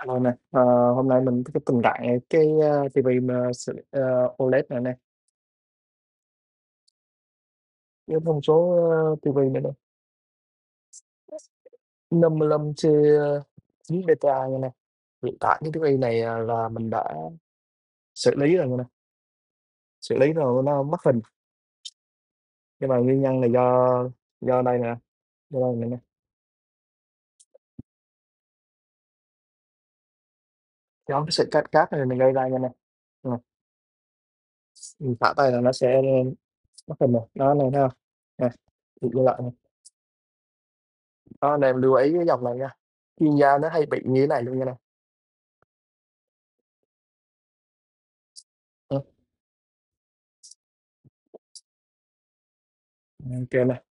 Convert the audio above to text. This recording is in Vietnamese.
Hello nè, hôm nay mình có tình trạng cái, ti vi mà OLED này nè, với thông số, ti vi nữa nè, 55C beta nha nè. Hiện tại cái ti vi này, là mình đã xử lý rồi nha nè, xử lý rồi nó mất hình, nhưng mà nguyên nhân là do đây nè, do đây này nè, do cái sự cắt cáp này mình gây ra nha nè. Mình thả tay là nó sẽ mất hình rồi, đó, này thấy hông? Nè, bị như lại nè, đó, anh em lưu ý cái dòng này nha, chuyên gia nó hay bị như thế này luôn nha nè. Ô kê nè.